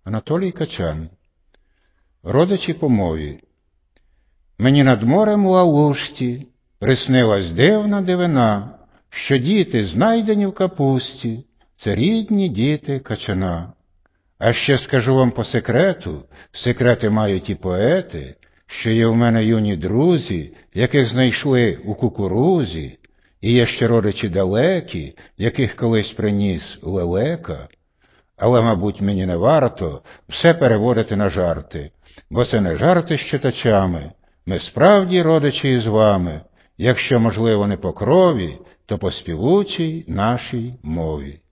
Анатолій Качан. Родичі по мові. Мені над морем у Алушті приснилась дивна дивина, що діти, знайдені в капусті, це рідні діти Качана. А ще скажу вам по секрету, секрети мають і поети, що є в мене юні друзі, яких знайшли у кукурузі, і є ще родичі далекі, яких колись приніс лелека. Але, мабуть, мені не варто все переводити на жарти, бо це не жарти з читачами. Ми справді родичі із вами, якщо, можливо, не по крові, то по співучій нашій мові.